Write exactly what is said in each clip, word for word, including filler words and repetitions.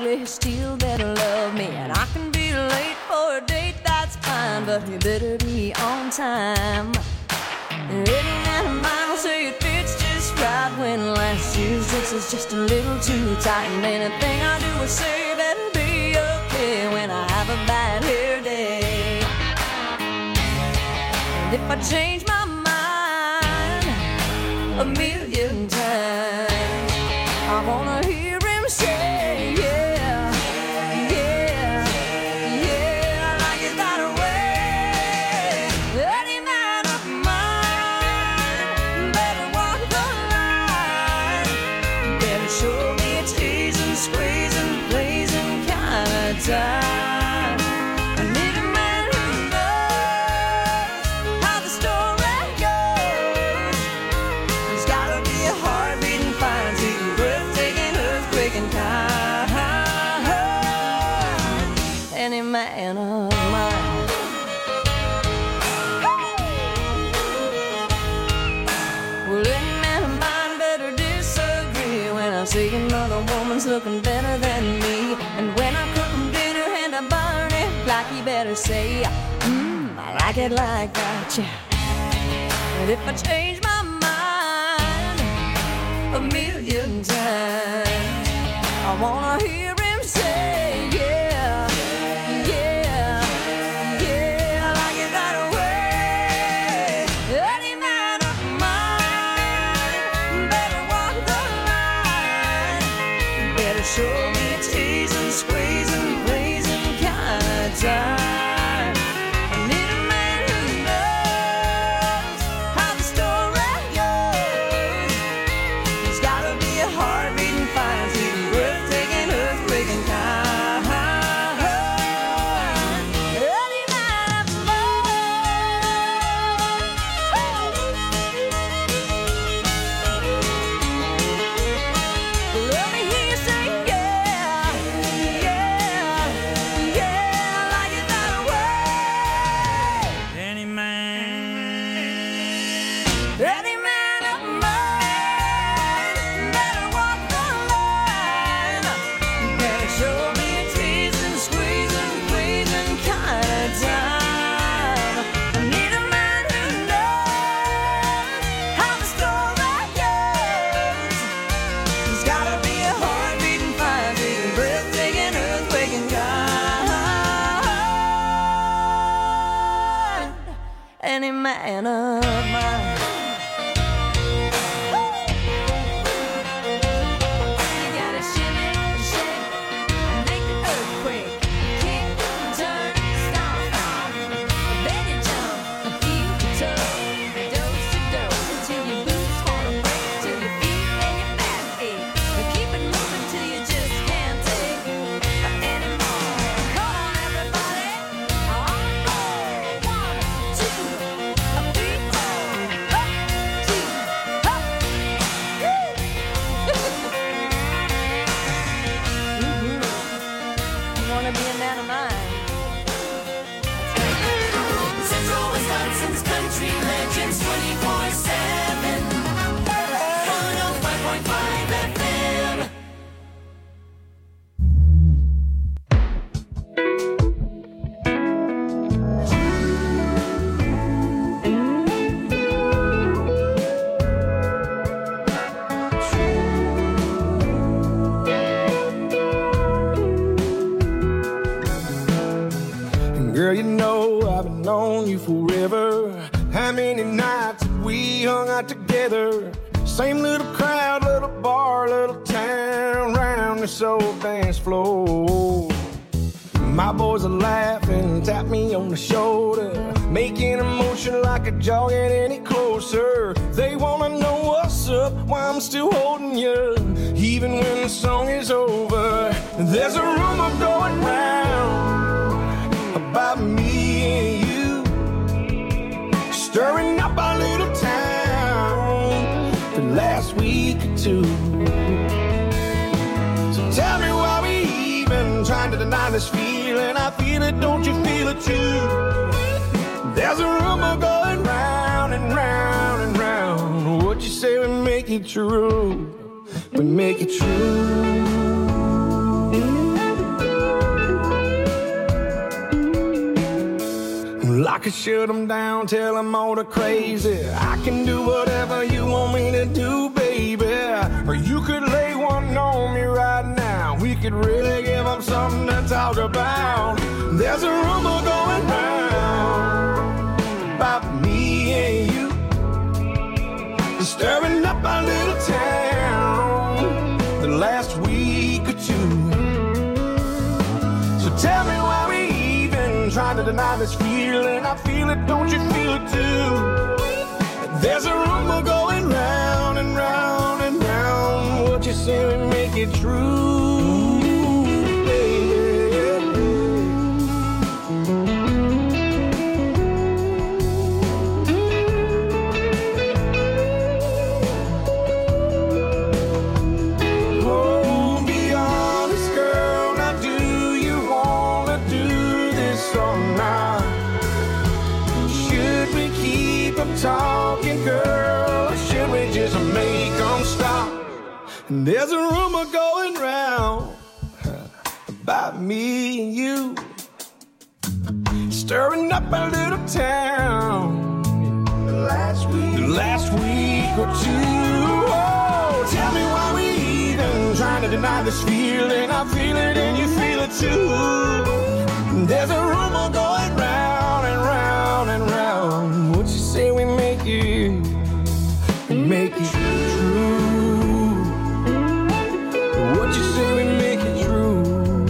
you still better love me. And I can be late for a date, that's fine, but you better be on time. Any man of mine will say it fits just right when last year's dress is just a little too tight. And anything I do or say better be okay when I have a bad hair day. And if I change my mind a million times, I wanna hear him say, yeah, yeah, yeah, I like it that way. Any man of mine better walk the line, better show me a teasing, squeezing, blazing kind of time. I need a man who knows how the story goes. He's gotta be a heart-beating, fine-tuning, breathtaking, earthquaking kind. Any man of mine. Well, any man of mine better disagree when I see another woman's looking better than me. And when I cook him dinner and I burn it, like he better say, mmm, I like it like that, yeah. And if I change my mind a million times, I wanna hear him say, yeah, yeah, yeah, I like it that way. Any man of mine better walk the line, better show me a teasing, squeezing, blazing kind of time. I need a man who knows how the story goes. He's gotta be a heart-beating, fine-tuning, breathtaking, earthquaking kind. Any man of mine. Let me hear you say, yeah, yeah, yeah, I like it that way. Any man. Any man of mine better walk the line, better show me a teasing, squeezing, pleasing kind of time. I need a man who knows how the story goes. He's gotta be a heart-beating, fine-beating, breathtaking, earthquaking kind. Any man of mine. You gotta shimmy, shake, and make the earthquake. Kick, turn, stomp, stomp. Then you jump, and feel the toe. Dose to dose, until your boots wanna break, till your feet and your back ache. But keep it moving till you just can't take anymore. Come on, everybody, on board. One, two, three, four. Up, two, up. Woo! Mhm. You wanna be a man of mine? Central Wisconsin's country legends twenty-four seven. one oh five point five F M. Girl, you know I've been on you forever. How many nights have we hung out together? Same little crowd, little bar, little town, round this old dance floor. My boys are laughing, tap me on the shoulder, making a motion like a jog get any closer. They wanna know what's up, why I'm still holding you, even when the song is over. There's a rumor going round about me and you, stirring up our little town for the last week or two. So tell me why we even trying to deny this feeling. I feel it, don't you feel it too? There's a rumor going round and round and round. What you say we make it true, we make it true. I could shut them down, tell them all they're crazy. I can do whatever you want me to do, baby. Or you could lay one on me right now. We could really give them something to talk about. There's a rumor going round about me and you, stirring up our little town the last week or two. So tell me why we even trying to deny this feeling. I feel it, don't you feel it too? There's a rumor going round and round and round. What you say we make it true, baby. Oh, be honest, girl. Now, do you wanna do this or not? Should we keep them talking, girl, or should we just make them stop? And there's a rumor going round about me and you, stirring up a little town the last week, the last week or two. Oh, tell me why we even trying to deny this feeling. I feel it and you feel it too. There's a rumor going round and round and round. What you say we make it, make it true? What you say we make it true?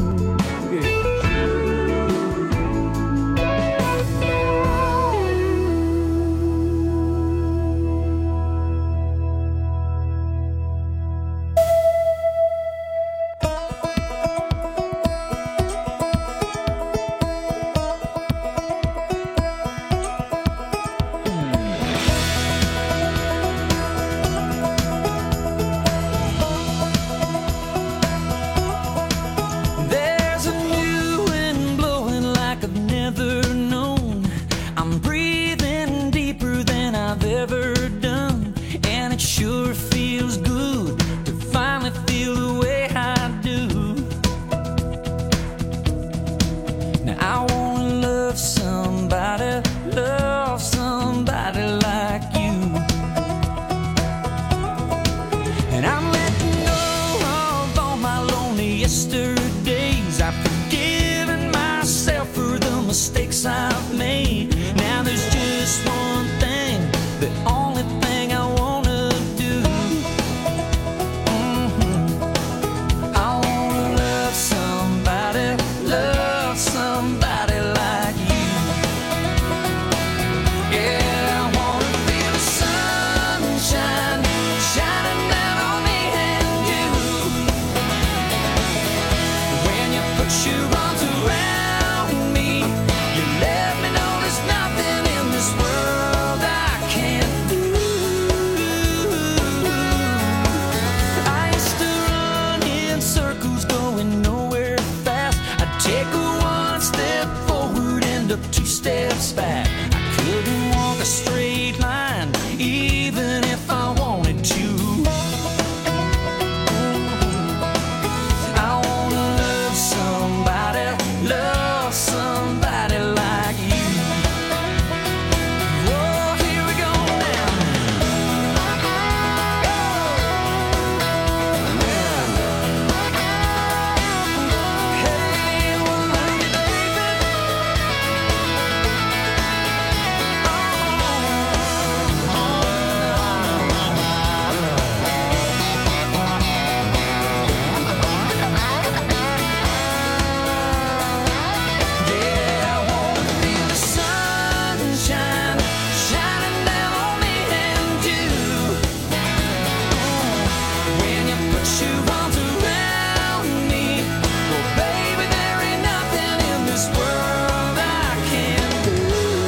There's a new wind blowing like I've never known. I'm breathing deeper than I've ever done, and it sure feels good to finally feel the way I do. Now I wanna love somebody, love somebody like you. And I'm letting go of all my lonely yesterdays. I've forgiven myself for the mistakes I've made. Now there's just one thing, the only thing I wanna do. Mhm. I wanna love somebody, love somebody like you. Yeah, I wanna feel the sunshine shining down on me and you. When you put your arms around me, you let me know there's nothing in this world I can't do. I used to run in circles going nowhere fast. I'd take a one step forward, end up two steps back. I couldn't walk a straight line even if I wanted to. I wanna love somebody, love somebody like you. Oh, here we go now. Hey, well, love you, baby. Yeah, I wanna feel the sunshine shining down on me and you. When you put your arms around me, well, baby, there ain't nothing in this world I can't do.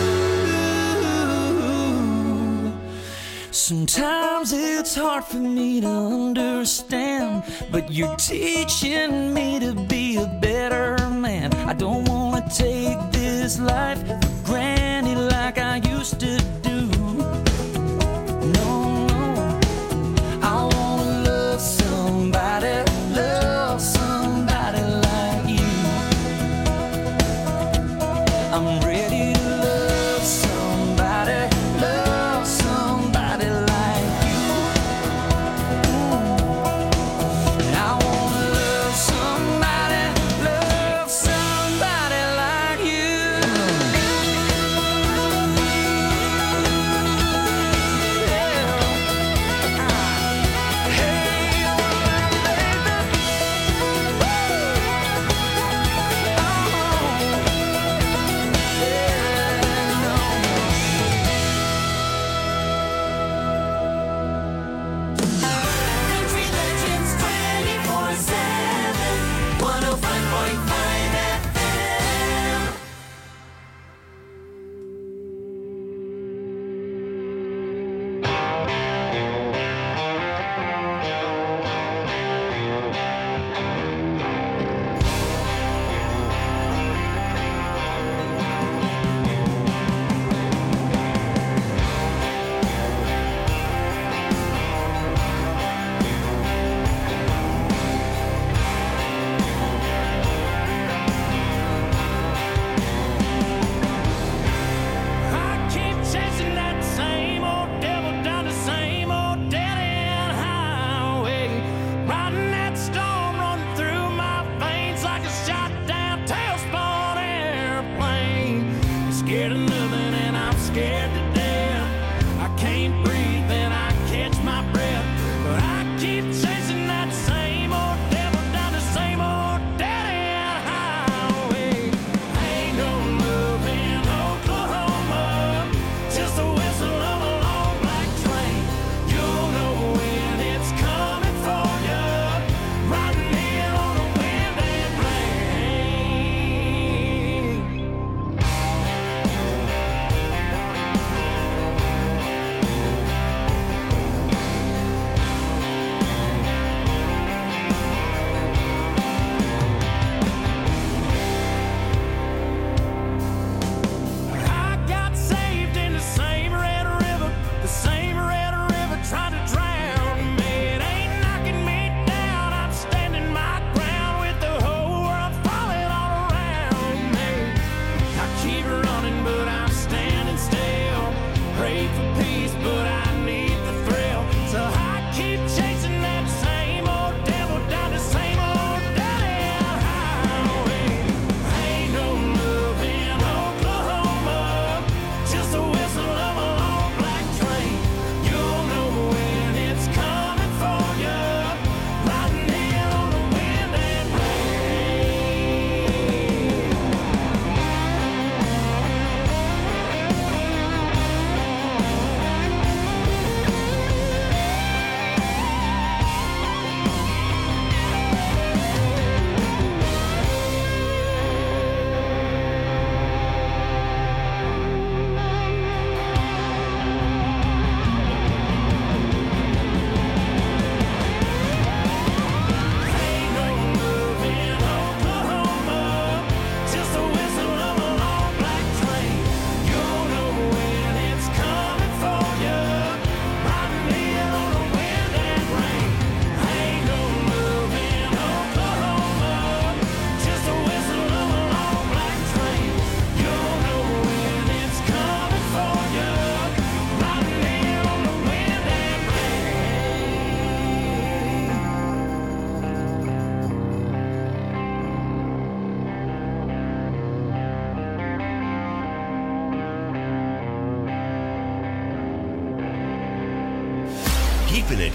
Sometimes it's hard for me to understand, but you're teaching me to be a better man. I don't wanna take this life for granted like I used to do. No, no. I wanna love somebody, love somebody like you. I'm ready to love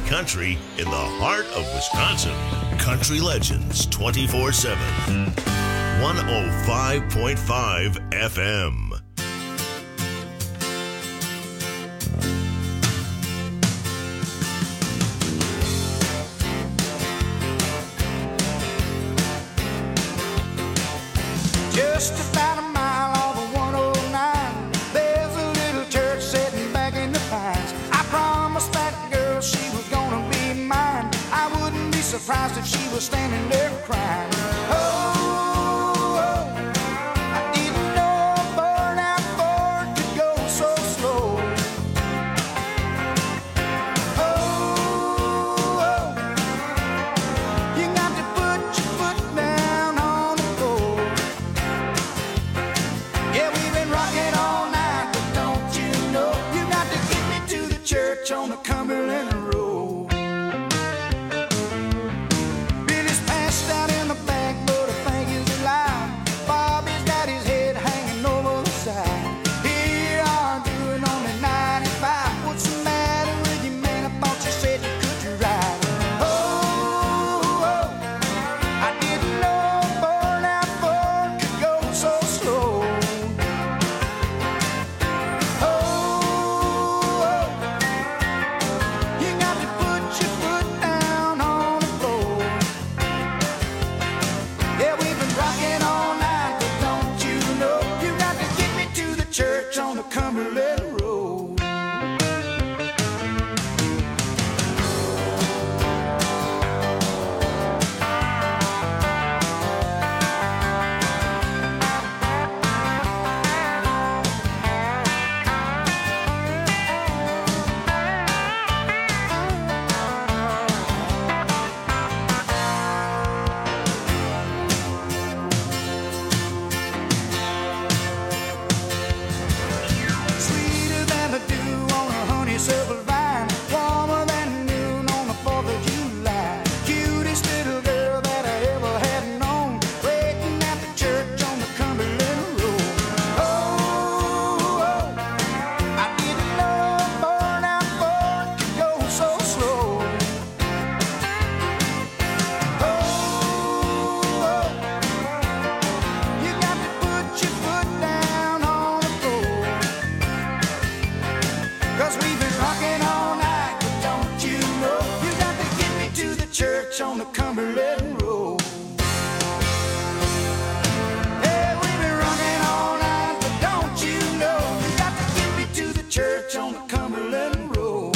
country in the heart of Wisconsin. Country Legends twenty-four seven. one oh five point five F M. Just about a mile off of one oh nine, there's a little church sitting back in the pines. I promised that girl she was gonna be mine. I wouldn't be surprised if she was standing there crying. Oh, oh, I didn't know a burnout Ford could go so slow. Oh, oh, you got to put your foot down on the floor. Yeah, we've been rocking all night, but don't you know you got to get me to the church on the Cumberland Road. Billy's passed out in the back, but I think he's alive. Bobby's got his head hanging over the side. Here you are doing only ninety-five. What's the matter with you, man? I thought you said you could ride. Oh, oh, I didn't know a burnout Ford could go so slow. Oh, oh, you got to put your foot down on the floor. Yeah, we've been rocking all night, but don't you know you got to get me to the church on the Cumberland Road. Sweeter than the dew on a honeysuckle vine, warmer than noon on the fourth of July. Cutest little girl that I ever had known, waiting at the church on the Cumberland Road. Oh, oh, I didn't know a burnout Ford could go so slow. Oh, oh, you got to put your foot down on the floor. Cause we've been rocking all night, but don't you know you got to get me to the church on the Cumberland Road. Hey, we've been rocking all night, but don't you know you got to get me to the church on the Cumberland Road.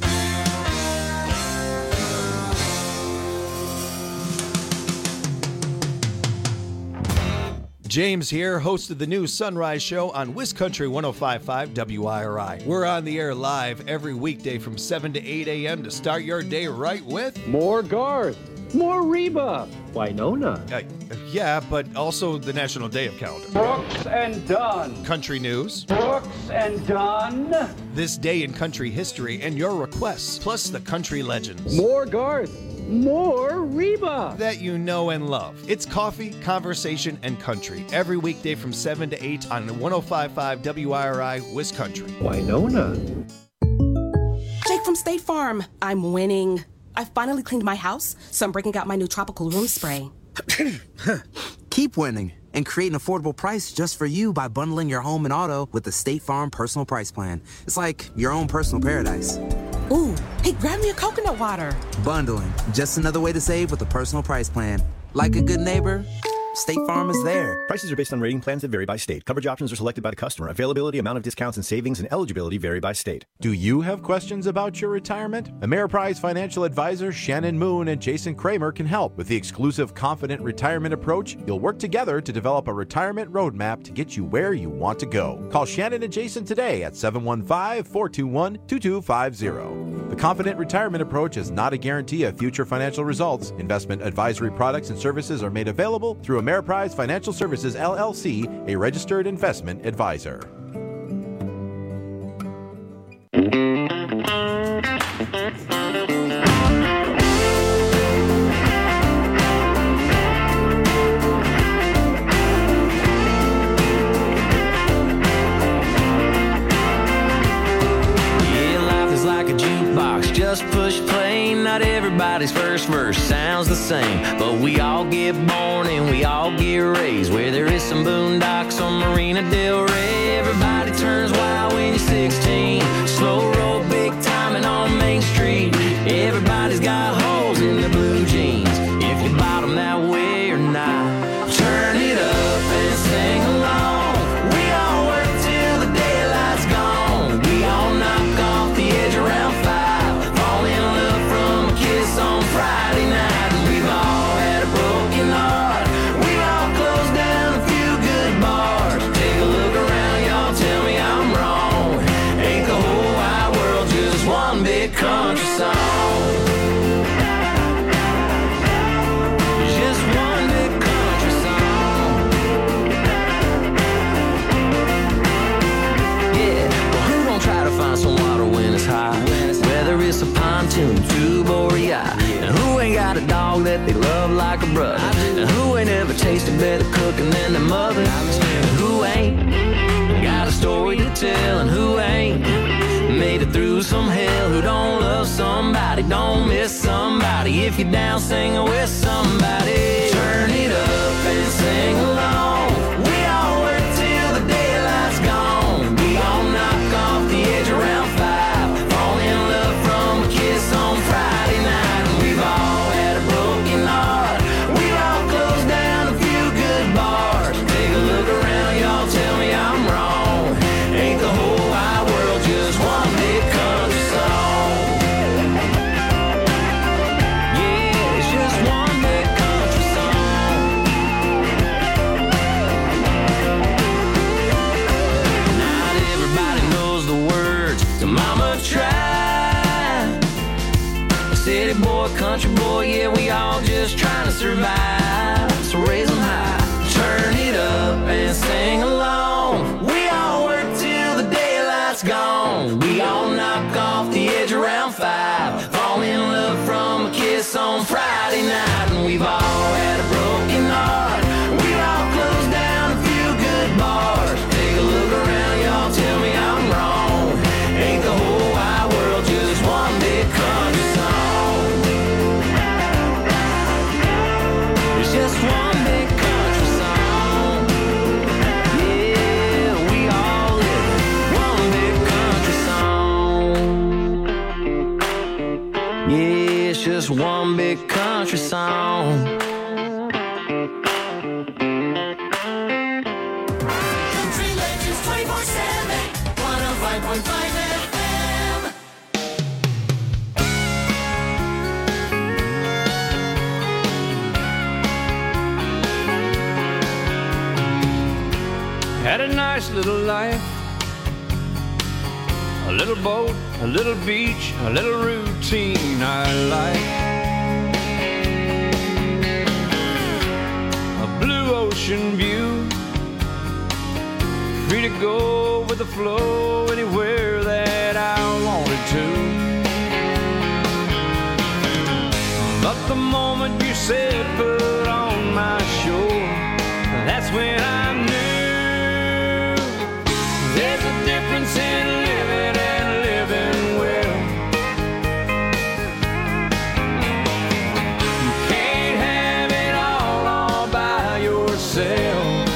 James here, host of the new Sunrise Show on WisCountry one oh five point five W I R I. We're on the air live every weekday from seven to eight a.m. to start your day right with... More Garth. More Reba. Winona. Uh, yeah, but also the National Day of Calendar. Brooks and Dunn. Country news, Brooks and Dunn. this day in country history, and your requests, plus the country legends More Garth. More Reba. that you know and love. It's coffee, conversation, and country every weekday from seven to eight on one oh five point five W I R I, WisCountry. Winona. Jake from State Farm. I'm winning. I finally cleaned my house, so I'm breaking out my new tropical room spray. Keep winning and create an affordable price just for you by bundling your home and auto with the State Farm Personal Price Plan. It's like your own personal paradise. Ooh, hey, grab me a coconut water. Bundling, just another way to save with a personal price plan. Like a good neighbor, State Farm is there. Prices are based on rating plans that vary by state. Coverage options are selected by the customer. Availability, amount of discounts and savings, and eligibility vary by state. Do you have questions about your retirement? Ameriprise financial advisors Shannon Moon and Jason Kramer can help. With the exclusive Confident Retirement Approach, you'll work together to develop a retirement roadmap to get you where you want to go. Call Shannon and Jason today at seven one five, four two one, two two five zero. The Confident Retirement Approach is not a guarantee of future financial results. Investment advisory products and services are made available through Ameriprise Financial Services, L L C, a registered investment advisor. Yeah, life is like a jukebox, just push play first verse sounds the same, but we all get born and we all get raised where there is some boondocks on Marina Del Rey. Everybody turns wild when you're sixteen. Slow roll, big timing on Main Street. Everybody's got holes in their blue jeans. If you bottom that way or not, turn it up and sing along. We all work till the daylight's gone. We all knock off the edge around five. Fall in love from a kiss on Friday night. And we've all had a broken heart. We've all closed down a few good bars. Take a look around, y'all, tell me I'm wrong. Ain't the whole wide world just one big country song? Just one big country song. Yeah, well, who gon' try to find some water when it's hot? Whether it's a pontoon, tube, or a yacht. And who ain't got a dog that they love like a brother? And who ain't ever tasted better cooking than their mother? And who ain't got a story to tell? And who ain't made it through some hell? Who don't love somebody, don't miss somebody? If you're down singing with somebody, turn it up and sing along. We all work till the daylight's gone. We all knock off the edge around five. Fall in love from a kiss on Friday night. And we've all had a broken heart. We've all closed down a few good bars. Take a look around, y'all, tell me I'm wrong. Ain't the whole wide world just one big country song? Yeah, it's just one big country song. Not everybody knows the words to Mama Tried. City boy, country boy, yeah, we all just trying to survive. So raise them high, turn it up and sing along. We all work till the daylight's gone. We all knock off the edge around five. Fall in love from a kiss on Friday night. And we've all had a broken heart. We've all closed down a few good bars. Take a look around, y'all, tell me I'm wrong. Ain't the whole wide world just one big country song? It's just one big country song. Yeah, we all live one big country song. Yeah, it's just one big country song. Country Legends twenty-four seven, one oh five point five F M. Had a nice little life, a little boat, a little beach, a little routine I like. A blue ocean view, free to go with the flow anywhere that I wanted to. But the moment you said put on my shore, that's when I knew there's a difference in living and living well. You can't have it all all by yourself.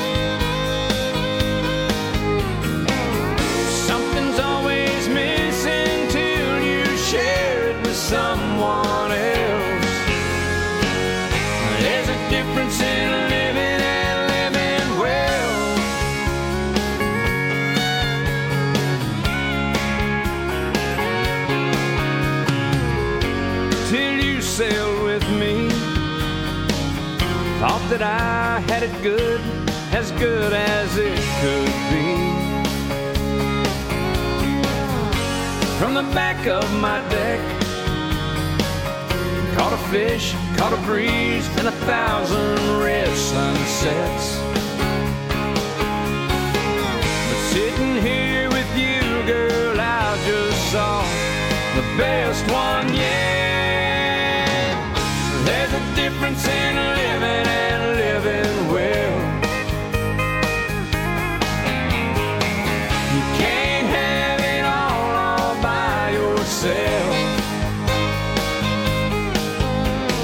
Something's always missing till you share it with someone else. There's a difference in living and living well. Till you sailed with me, thought that I had it good, as good as it could be. From the back of my deck, caught a fish, caught a breeze, and a thousand red sunsets. But sitting here with you, girl, I just saw the best one yet. There's a difference in living and living well. You can't have it all all by yourself.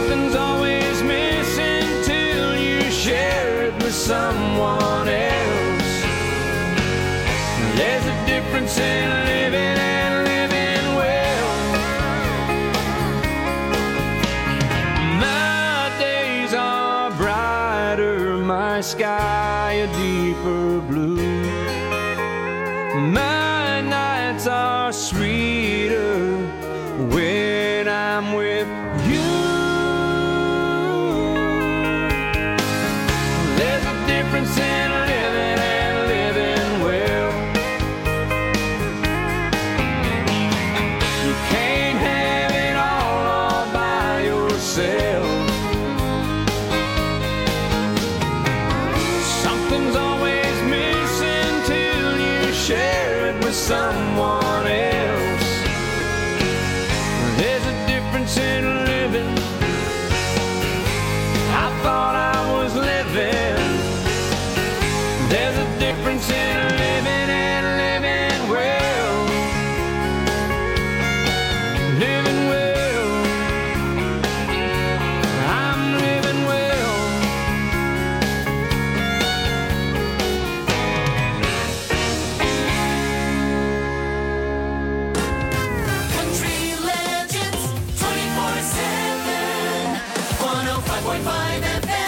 Something's always missing till you share it with someone else. There's a difference in living and living well. My days are brighter, my sky a deeper blue. My nights are sweeter when I'm with you. There's a difference in living and living well. You can't have it all, all by yourself. Something's always missing till you share it with someone else. There's a difference in living. I thought I was living. There's a difference in living and living well. Living well. I'm living well. Country Legends twenty-four seven, one oh five point five F M.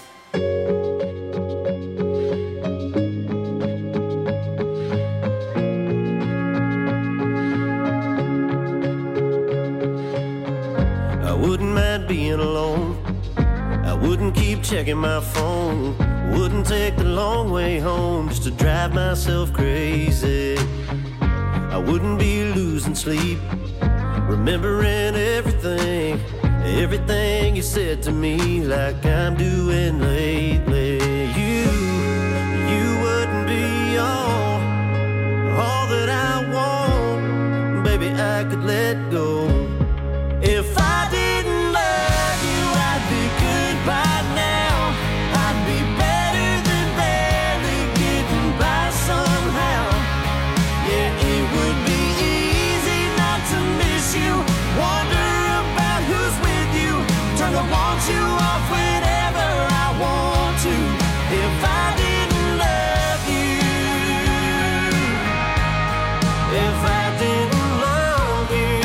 I wouldn't mind being alone. I wouldn't keep checking my phone. Wouldn't take the long way home just to drive myself crazy. I wouldn't be losing sleep, remembering everything, everything you said to me, like I'm doing lately. You, you wouldn't be all, all that I want. Baby, I could let go. If I didn't love you, I'd be good by now. I'd be better than barely getting by somehow. Yeah, it would be easy not to miss you. Wonder about who's with you. Turn the want you off whenever I want to. If I didn't love you, if I didn't love you.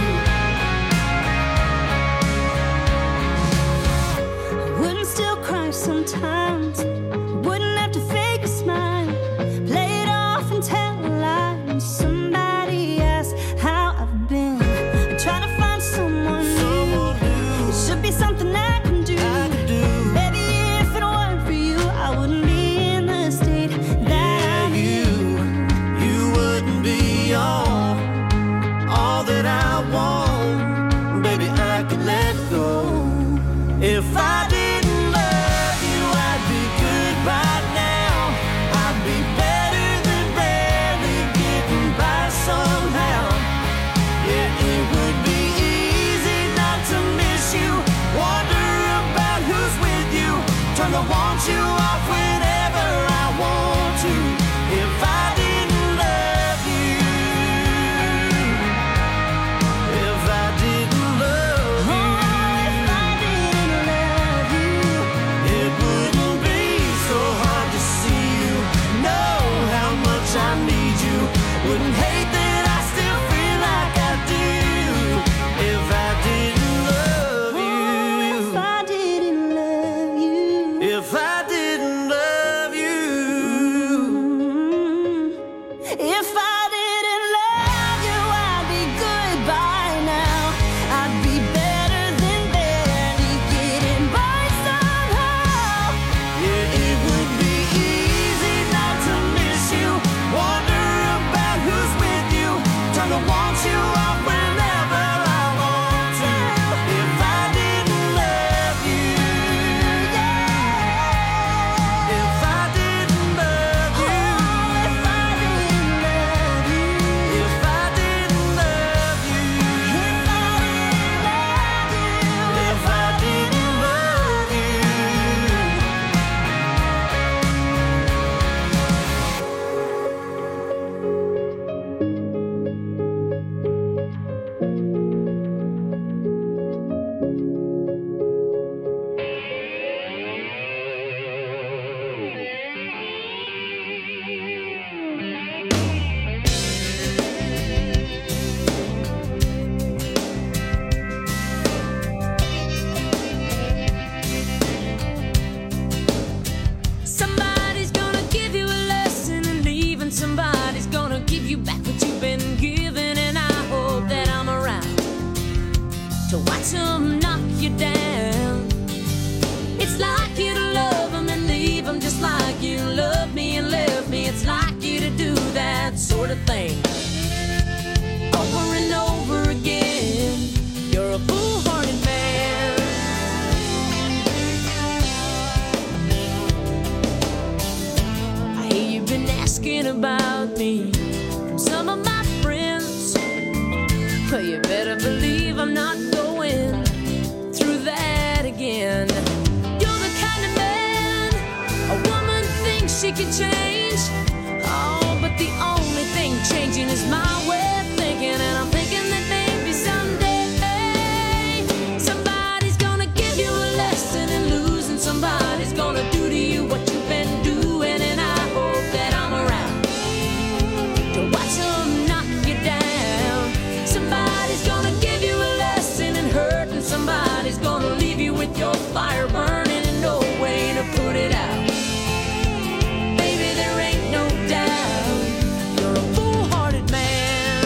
Wouldn't still cry sometimes. Wouldn't have to fake a smile. Play it off and tell a lie. When somebody asks how I've been, I'm trying to find someone new. It should be something I can do. Baby, if it weren't for you, I wouldn't be in the state that I'm in. You wouldn't be all, all that I want. Baby, I could let go. If I didn't love you, I'd be good by now. I'd be better than barely getting by somehow. Yeah, it would be easy not to miss you. Wonder about who's with you. Turn the want you off whenever I want to. If I didn't love you, if I didn't love you, Oh, if I didn't love talking about me from some of my friends. But you better believe I'm not going through that again. You're the kind of man a woman thinks she can change. Oh, but the only thing changing is my way of thinking. And I'm thinking that maybe someday somebody's gonna give you a lesson in losing. Somebody's gonna do to you what you've been doing. And I hope that I'm around to watch them knock you down. Somebody's gonna give you a lesson in hurt, and somebody's gonna leave you with your fire burning and no way to put it out. Baby, there ain't no doubt you're a foolhardy man.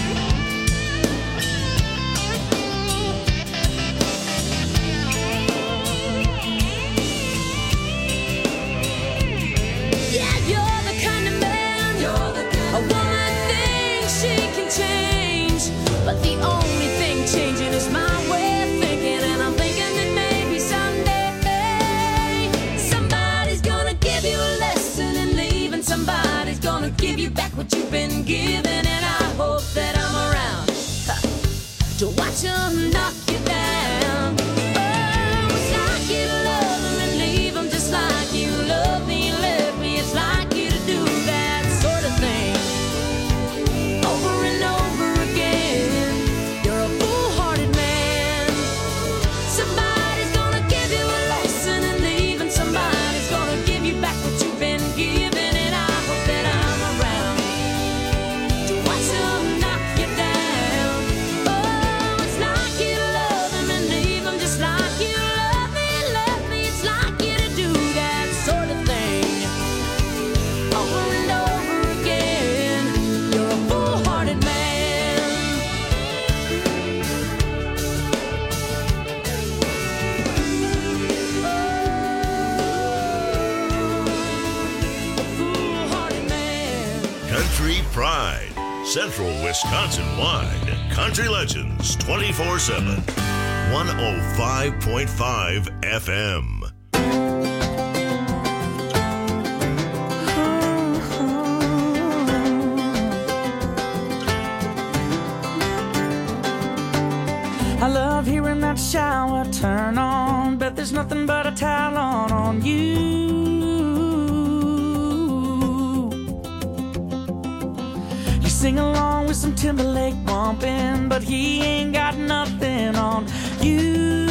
Yeah, you're the kind of man you're the kind a woman thinks she can change. But the only thing changing is my way of thinking. And I'm thinking that maybe someday somebody's gonna give you a lesson in leaving. Somebody's gonna give you back what you've been given. And I hope that I'm around ha, to watch them knock you down. Oh, it's like you love them and leave them, just like you love me and left me. It's like you to do that sort of thing over and over again. You're a foolhardy man. Somebody's gonna give you a lesson in leaving. Somebody's gonna give you back what you've been given. And I hope that I'm around to watch them knock you down. Oh, it's like you love them and leave them, just like you love me and left me. It's like you to do that sort of thing over and over again. You're a foolhardy man. Foolhardy man. Country Pride, Central Wisconsin wide. Country Legends twenty-four seven. one oh five point five F M. I love hearing that shower turn on. Bet there's nothing but a towel on on you. You sing along with some Timberlake bumping, but he ain't got nothing on you.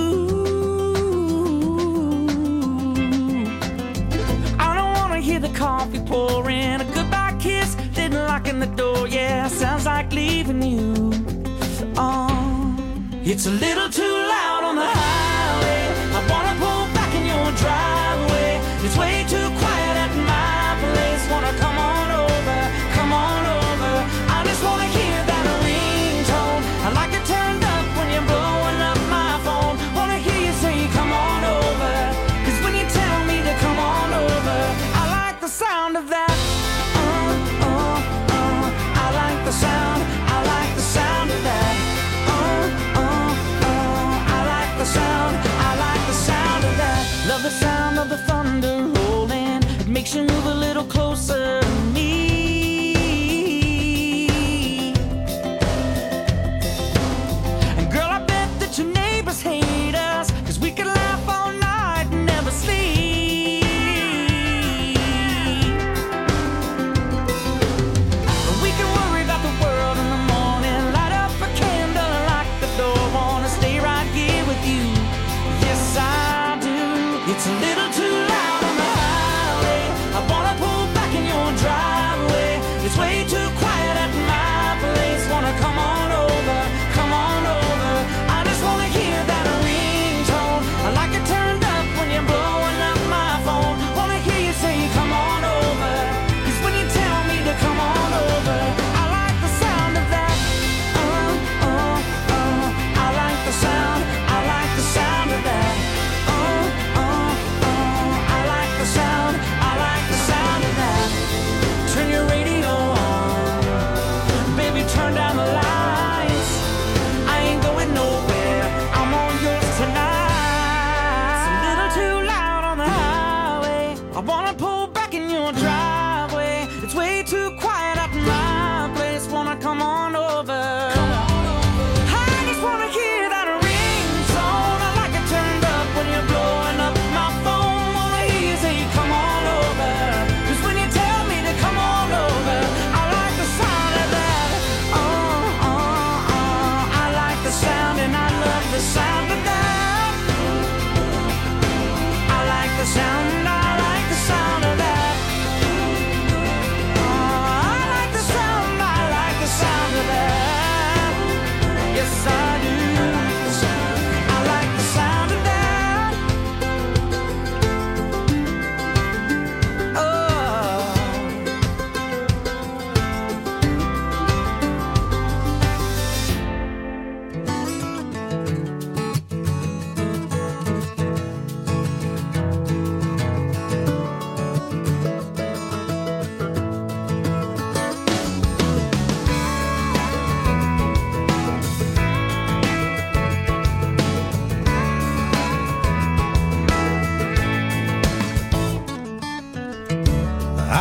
I don't wanna hear the coffee pouring, a goodbye kiss, then locking the door. Yeah, sounds like leaving you. Oh, it's a little too loud on the highway. I wanna pull back in your driveway. It's way too quiet at my place. Wanna come on over, come on over. I just wanna hear that ringtone. I like it turned up when you're blowing up my phone. Wanna hear you say come on over, 'cause when you tell me to come on over, I like the sound of that. Uh, uh, uh. I like the sound, I like the sound of that. Sound, I like the sound of that. Love the sound of the thunder rolling. It makes you move a little closer to me. And girl, I bet that your neighbors hate us, 'cause we could laugh all night and never sleep. We can worry about the world in the morning. Light up a candle, lock the door. Wanna stay right here with you. Yes, I do. It's a little too loud on the highway. I wanna pull back in your driveway. It's way too quiet at my place. Wanna come on over, come on over. I just wanna hear that ringtone. I like it turned up when you're blowing up my phone. Wanna hear you say come on over, 'cause when you tell me to come on over, I like the sound of that. Uh, uh, uh. I like the sound, I like the sound of that. Uh, uh, uh.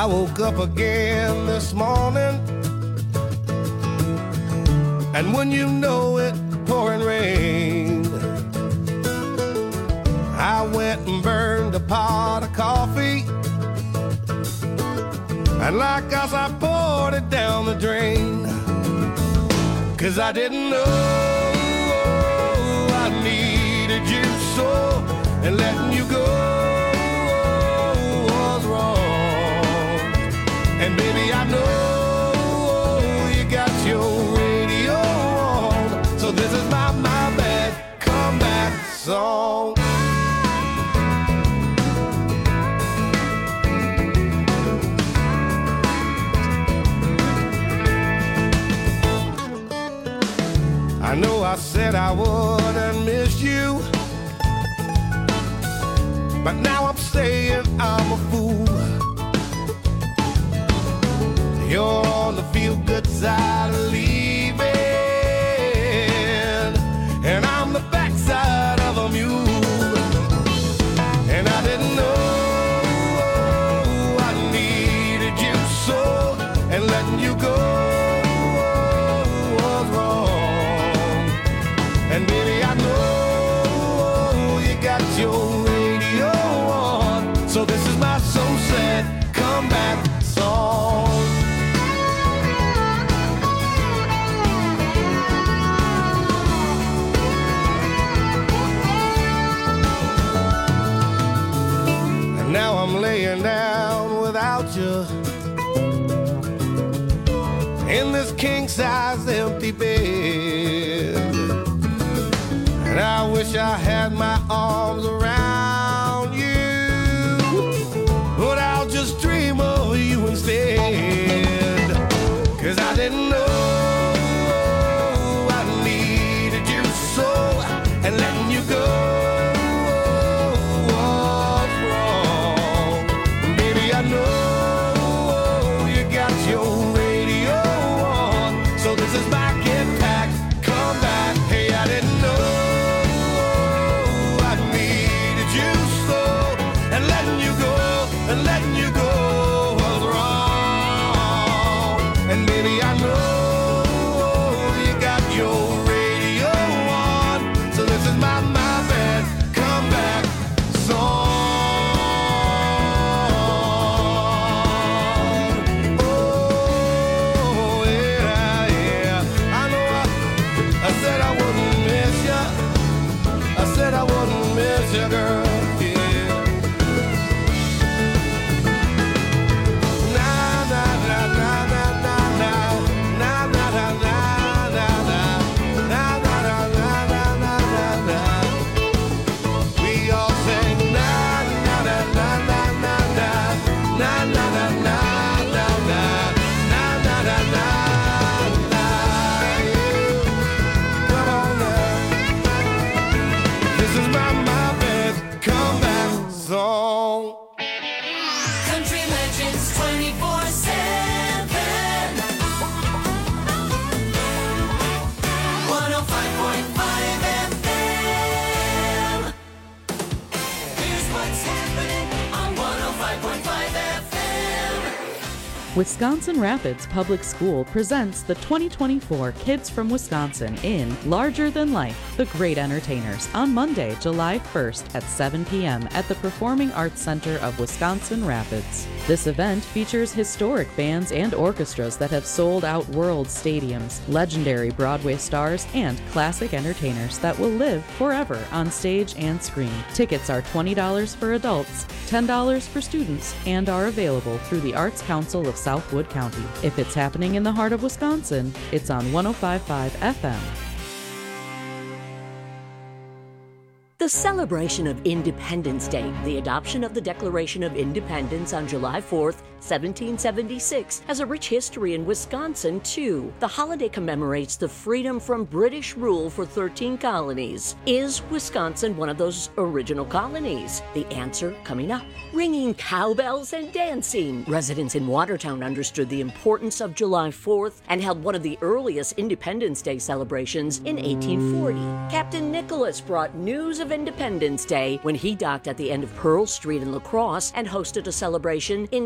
I woke up again this morning, and when you know it, pouring rain. I went and burned a pot of coffee, and like us I poured it down the drain. Cause I didn't know I needed you so, and letting you go was wrong. And baby, I know you got your radio on, so this is my, my bad comeback song. I know I said I wouldn't miss you, but now I'm saying I'm a fool. You're on the feel-good side of leaving, and I'm the backside of a mule. And I didn't know I needed you so, and letting you go was wrong. And baby, I know you got your radio on, so this is my so sad comeback song. And now I'm laying down without you in this king-size empty bed. And I wish I had my arms around you, but I'll just dream of you instead. Cause I didn't know I needed you so, and letting you go was wrong. Baby, I know you got your radio on, so this is my get back, come back. Hey, I didn't know and letting you go was wrong. And baby, I know you got your radio on, so this is my, my bad comeback song. Oh, yeah, yeah. I know I, I said I wouldn't miss you. I said I wouldn't miss you, girl. Wisconsin Rapids Public School presents the twenty twenty-four Kids from Wisconsin in Larger Than Life, The Great Entertainers on Monday, July first at seven p.m. at the Performing Arts Center of Wisconsin Rapids. This event features historic bands and orchestras that have sold out world stadiums, legendary Broadway stars, and classic entertainers that will live forever on stage and screen. Tickets are twenty dollars for adults, ten dollars for students, and are available through the Arts Council of Southwood County. If it's happening in the heart of Wisconsin, it's on one oh five point five F M. The celebration of Independence Day, the adoption of the Declaration of Independence on July fourth, seventeen seventy-six, has a rich history in Wisconsin, too. The holiday commemorates the freedom from British rule for thirteen colonies. Is Wisconsin one of those original colonies? The answer coming up. Ringing cowbells and dancing. Residents in Watertown understood the importance of July fourth and held one of the earliest Independence Day celebrations in eighteen forty. Captain Nicholas brought news of Independence Day when he docked at the end of Pearl Street in La Crosse and hosted a celebration in eighteen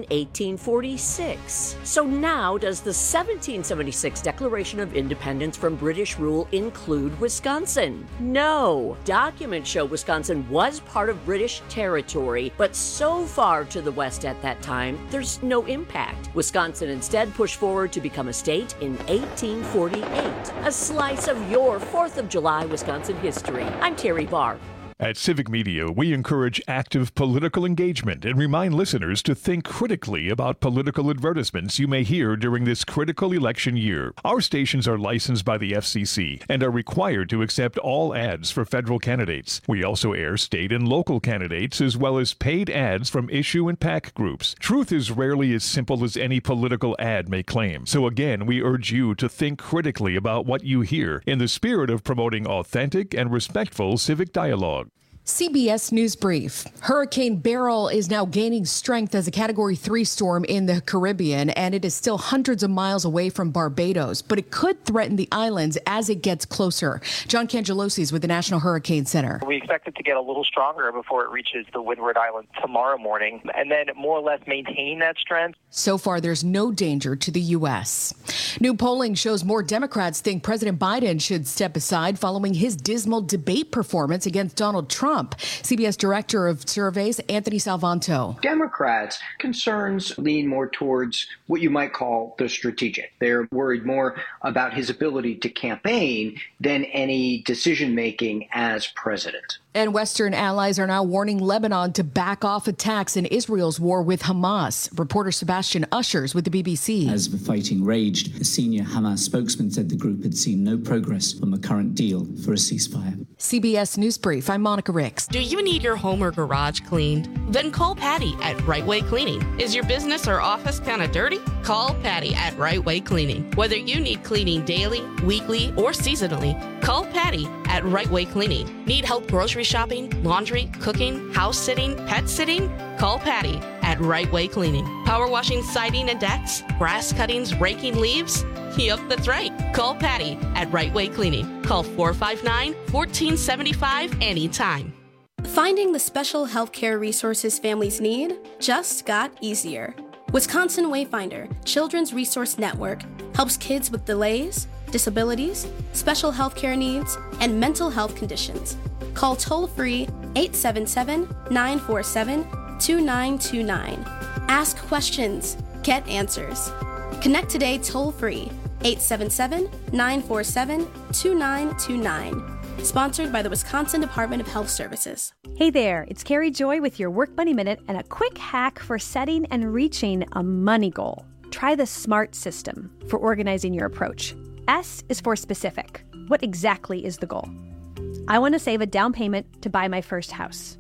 eighteen forty-six. So now, does the seventeen seventy-six Declaration of Independence from British rule include Wisconsin? No. Documents show Wisconsin was part of British territory, but so far to the west at that time, there's no impact. Wisconsin instead pushed forward to become a state in eighteen forty-eight. A slice of your fourth of July Wisconsin history. I'm Terry Barr. At Civic Media, we encourage active political engagement and remind listeners to think critically about political advertisements you may hear during this critical election year. Our stations are licensed by the F C C and are required to accept all ads for federal candidates. We also air state and local candidates as well as paid ads from issue and PAC groups. Truth is rarely as simple as any political ad may claim. So again, we urge you to think critically about what you hear in the spirit of promoting authentic and respectful civic dialogue. C B S News Brief. Hurricane Beryl is now gaining strength as a Category three storm in the Caribbean, and it is still hundreds of miles away from Barbados, but it could threaten the islands as it gets closer. John Cangelosi is with the National Hurricane Center. We expect it to get a little stronger before it reaches the Windward Islands tomorrow morning, and then more or less maintain that strength. So far, there's no danger to the U S. New polling shows more Democrats think President Biden should step aside following his dismal debate performance against Donald Trump. C B S Director of Surveys, Anthony Salvanto. Democrats' concerns lean more towards what you might call the strategic. They're worried more about his ability to campaign than any decision-making as president. And Western allies are now warning Lebanon to back off attacks in Israel's war with Hamas. Reporter Sebastian Ushers with the B B C. As the fighting raged, a senior Hamas spokesman said the group had seen no progress on the current deal for a ceasefire. C B S News Brief, I'm Monica Ricks. Do you need your home or garage cleaned? Then call Patty at Right Way Cleaning. Is your business or office kind of dirty? Call Patty at Right Way Cleaning. Whether you need cleaning daily, weekly, or seasonally, call Patty at Right Way Cleaning. Need help grocery shopping, laundry, cooking, house sitting, pet sitting? Call Patty at Right Way Cleaning. Power washing siding and decks, grass cuttings, raking leaves? Yep, that's right. Call Patty at Right Way Cleaning. Call four five nine, one four seven five anytime. Finding the special healthcare resources families need just got easier. Wisconsin Wayfinder Children's Resource Network helps kids with delays, disabilities, special healthcare needs, and mental health conditions. Call toll-free eight seven seven, nine four seven, two nine two nine. Ask questions, get answers. Connect today toll-free eight seven seven, nine four seven, two nine two nine. Sponsored by the Wisconsin Department of Health Services. Hey there, it's Carrie Joy with your Work Money Minute and a quick hack for setting and reaching a money goal. Try the SMART system for organizing your approach. S is for specific. What exactly is the goal? I want to save a down payment to buy my first house.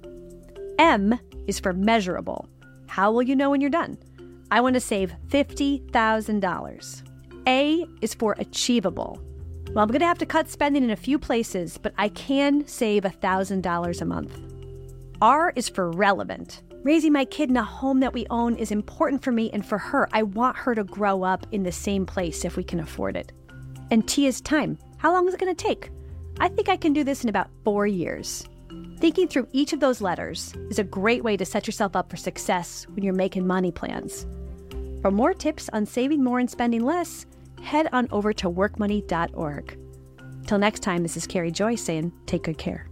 M is for measurable. How will you know when you're done? I want to save fifty thousand dollars. A is for achievable. Well, I'm going to have to cut spending in a few places, but I can save one thousand dollars a month. R is for relevant. Raising my kid in a home that we own is important for me and for her. I want her to grow up in the same place if we can afford it. And T is time. How long is it going to take? I think I can do this in about four years. Thinking through each of those letters is a great way to set yourself up for success when you're making money plans. For more tips on saving more and spending less, head on over to work money dot org. Till next time, this is Carrie Joy saying, take good care.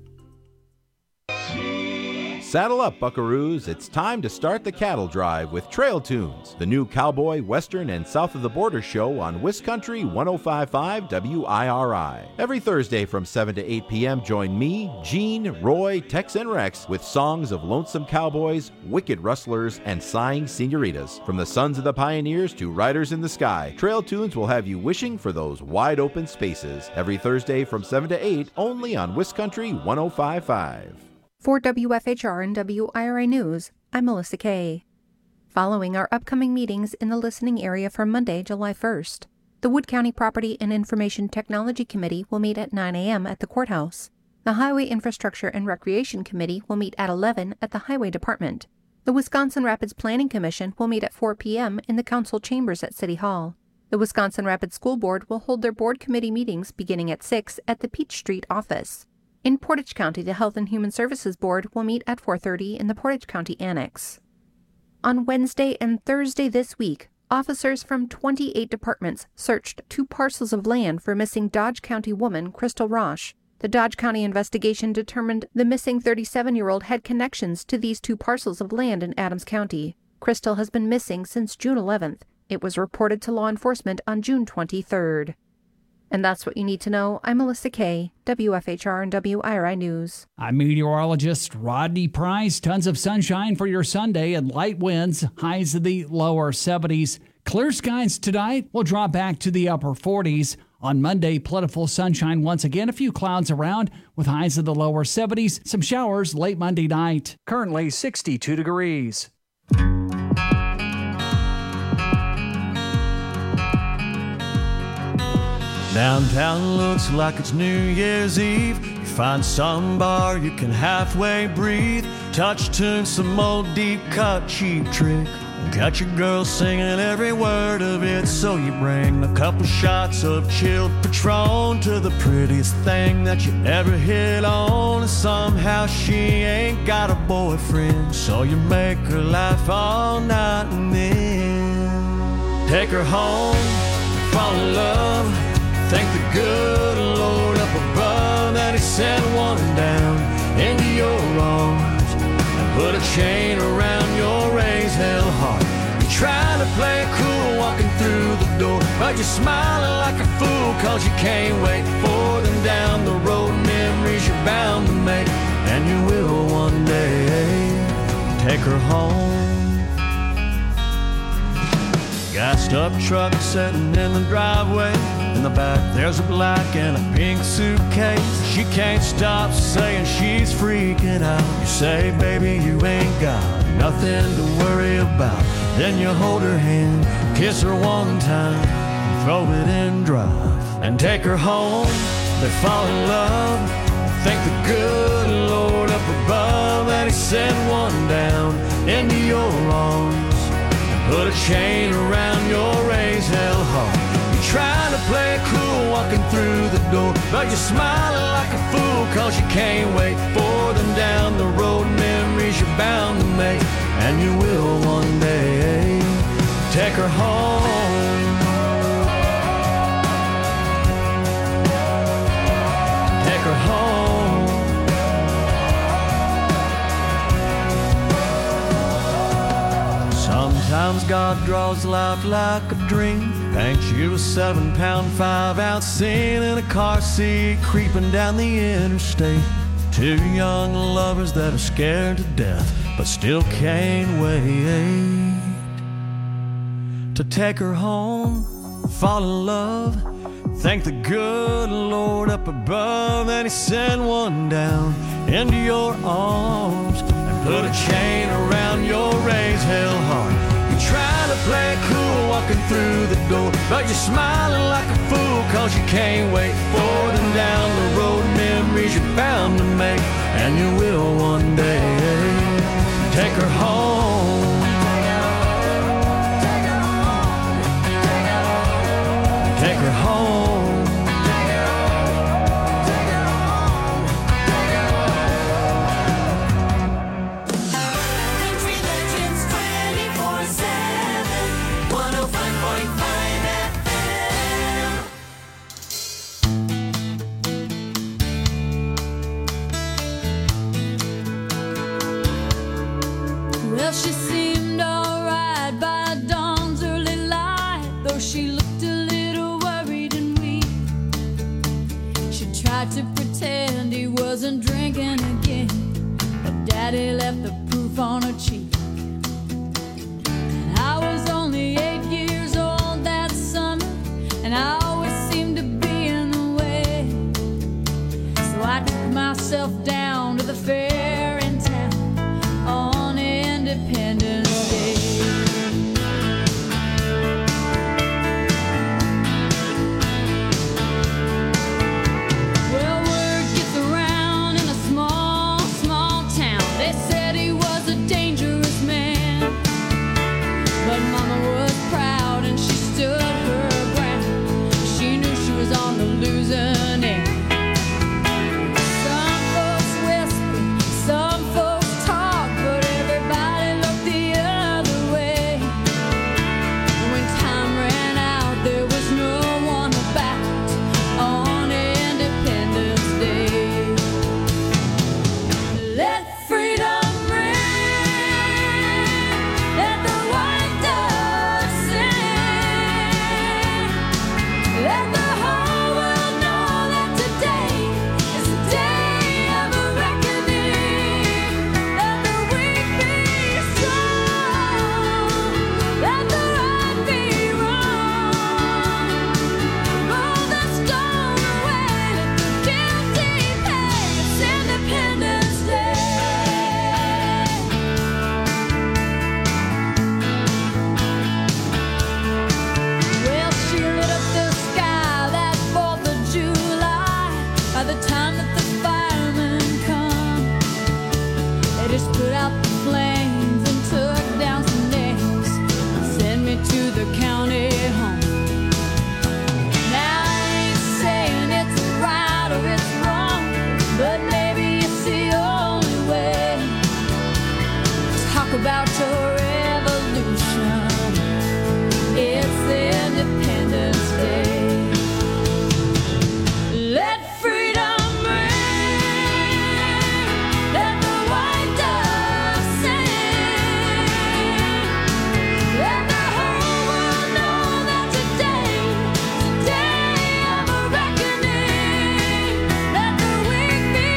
Saddle up, buckaroos. It's time to start the cattle drive with Trail Tunes, the new cowboy, western, and south of the border show on WisCountry one oh five point five W I R I. Every Thursday from seven to eight p.m., join me, Gene, Roy, Tex, and Rex with songs of lonesome cowboys, wicked rustlers, and sighing senoritas. From the sons of the pioneers to riders in the sky, Trail Tunes will have you wishing for those wide open spaces. Every Thursday from seven to eight, only on WisCountry one oh five point five. For W F H R and W I R I News, I'm Melissa Kay. Following our upcoming meetings in the listening area for Monday, July first, the Wood County Property and Information Technology Committee will meet at nine a.m. at the courthouse. The Highway Infrastructure and Recreation Committee will meet at eleven at the Highway Department. The Wisconsin Rapids Planning Commission will meet at four p.m. in the council chambers at City Hall. The Wisconsin Rapids School Board will hold their board committee meetings beginning at six at the Peach Street office. In Portage County, the Health and Human Services Board will meet at four thirty in the Portage County Annex. On Wednesday and Thursday this week, officers from twenty-eight departments searched two parcels of land for missing Dodge County woman Crystal Roche. The Dodge County investigation determined the missing thirty-seven-year-old had connections to these two parcels of land in Adams County. Crystal has been missing since June eleventh. It was reported to law enforcement on June twenty-third. And that's what you need to know. I'm Melissa Kay, W F H R and W I R I News. I'm meteorologist Rodney Price. Tons of sunshine for your Sunday and light winds, highs in the lower seventies. Clear skies tonight will drop back to the upper forties. On Monday, plentiful sunshine once again. A few clouds around with highs in the lower seventies. Some showers late Monday night. Currently sixty-two degrees. Downtown looks like it's New Year's Eve. You find some bar you can halfway breathe. Touch tune, some old deep cut cheap trick. Got your girl singing every word of it. So you bring a couple shots of chilled Patron to the prettiest thing that you ever hit on. And somehow she ain't got a boyfriend, so you make her laugh all night and then take her home, fall in love. Thank the good Lord up above that He sent one down into your arms and put a chain around your raised hell heart. You're trying to play it cool walking through the door, but you're smiling like a fool cause you can't wait for them down the road. Memories you're bound to make, and you will one day take her home. Gassed up truck sitting in the driveway. In the back there's a black and a pink suitcase. She can't stop saying she's freaking out. You say, baby, you ain't got nothing to worry about. Then you hold her hand, kiss her one time, throw it in drive, and take her home. They fall in love. Thank the good Lord up above that He sent one down into your arms. Put a chain around your raised hell heart. You're trying to play it cool walking through the door, but you're smiling like a fool cause you can't wait for them down the road. Memories you're bound to make, and you will one day take her home. Take her home. Sometimes God draws life like a dream, paints you a seven pound, five ounce scene in a car seat, creeping down the interstate. Two young lovers that are scared to death, but still can't wait to take her home, fall in love. Thank the good Lord up above that He sent one down into your arms and put a chain around your raised hell heart. Trying to play it cool walking through the door, but you're smiling like a fool cause you can't wait for them down the road. Memories you're bound to make, and you will one day take her home. Take her home. Well, she seemed alright by dawn's early light, though she looked a little worried and weak. She tried to pretend he wasn't drinking again, but Daddy left the proof on her cheek. And I was only eight years old that summer, and I always seemed to be in the way. So I took myself down to the fair in town on Independence Day. Well, word gets around in a small, small town. They said he was a danger just put out the flames and took down some names. Send me to the county home. Now I ain't saying it's right or it's wrong, but maybe it's the only way. Talk about your revolution. It's the Independence Day. Let freedom ring. Let the white dove sing. Let the whole world know that today is a day of a reckoning. Let the weak be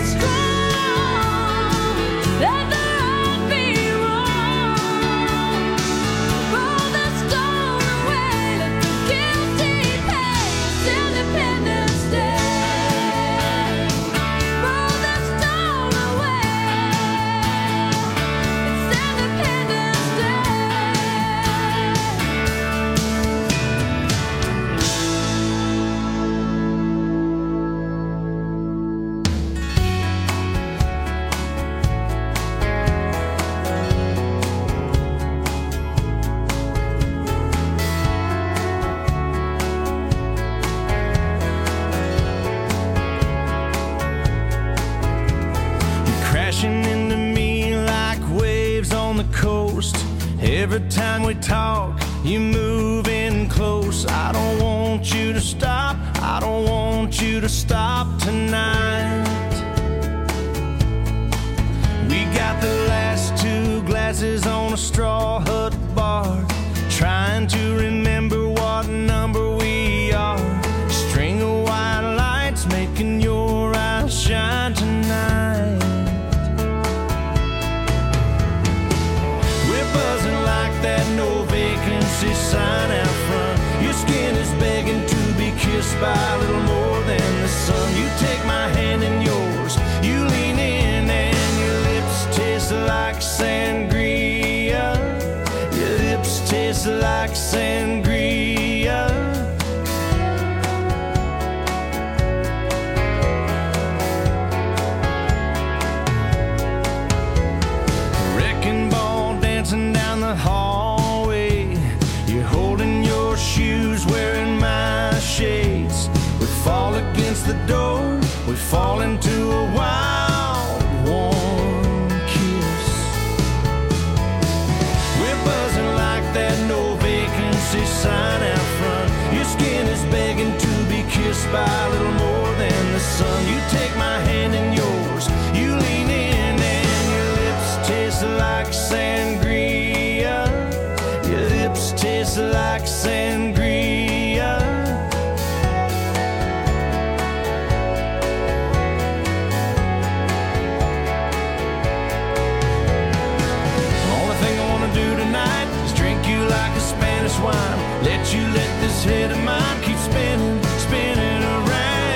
strong. Let the right be wrong. Roll the stone away. Let the guilty pay. It's Independence Day. Roll the stone away. It's Independence Day. You're crashing into me like waves on the coast. Every time we talk, you move in close. I don't want you to stop. I don't want you to stop tonight. We got the last two glasses on a straw hut bar, trying to remember what number we are. String of white lights making your eyes shine tonight. We're buzzing like that no vacancy sign out front. Your skin is begging to be kissed by a little more than the sun. You take my hand in yours, you lean in, and your lips taste like sangria. Your lips taste like sangria. Wrecking ball dancing down the hallway. You're holding your shoes, wearing my shades. We fall against the door, we fall into a wild, warm kiss. We're buzzing like that no vacancy sign out front. Your skin is begging to be kissed by a little more than the sun. You take my hand in yours, you lean in, and your lips taste like sangria. Your lips taste like sangria. Only thing I wanna do tonight is drink you like a Spanish wine. Let you let this head of mine keep spinning, spinning around.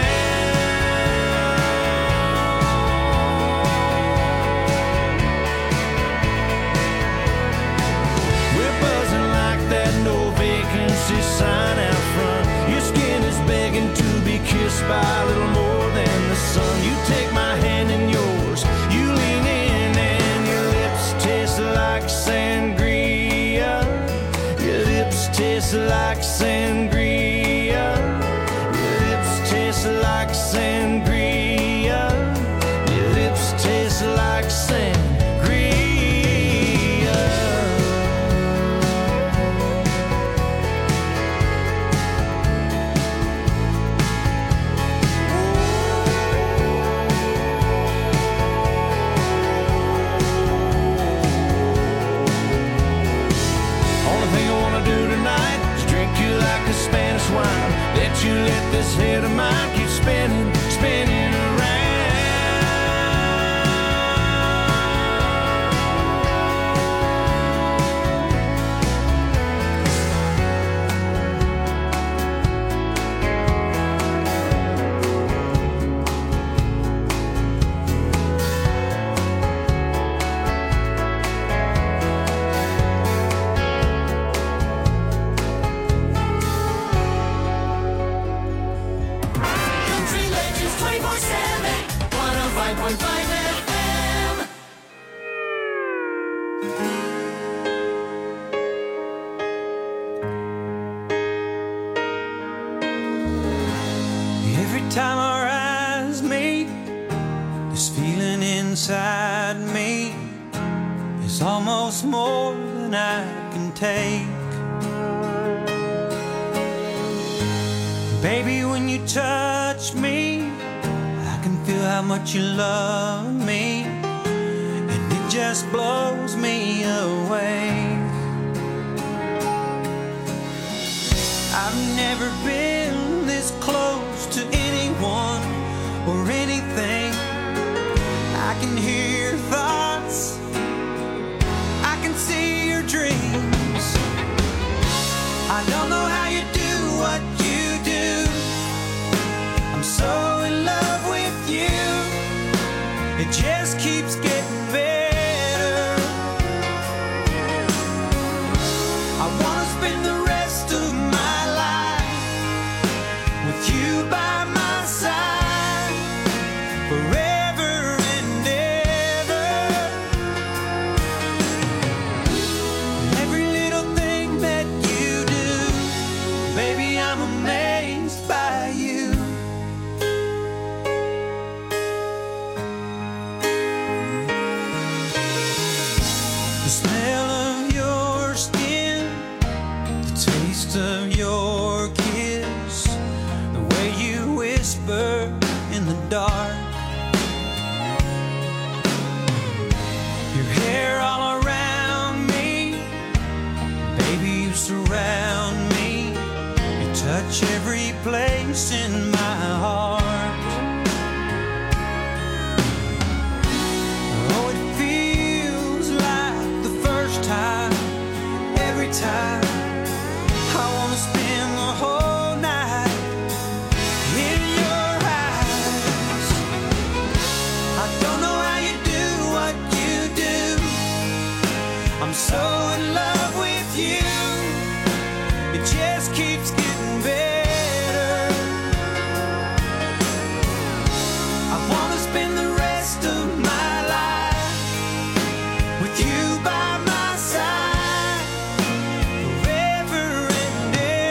We're buzzing like that no vacancy sign out front. Your skin is begging to be kissed by a little more than the sun. You take my hand in yours, you lean in, and your lips taste like sangria. Your lips taste like sangria. Your lips taste like sangria. Your lips taste like sangria. Only thing I wanna do tonight is drink you like a Spanish wine. Let you let this head of mine keep spinning, spinning around. Country Legends twenty-four seven. inside me is almost more than I can take. Baby, when you touch me, I can feel how much you love me, and it just blows me away. I've never been this close to anyone or anything. I can hear your thoughts, I can see your dreams. I don't know how you do what you do. I'm so in love with you. It just keeps getting better. I wanna spend the rest of my life with you by my side forever and ever. Every little thing that you do, baby, I'm amazed by you. The smell of your skin, the taste of your kiss, the way you whisper in the dark, your hair all around me, baby, you surround me, you touch every place in my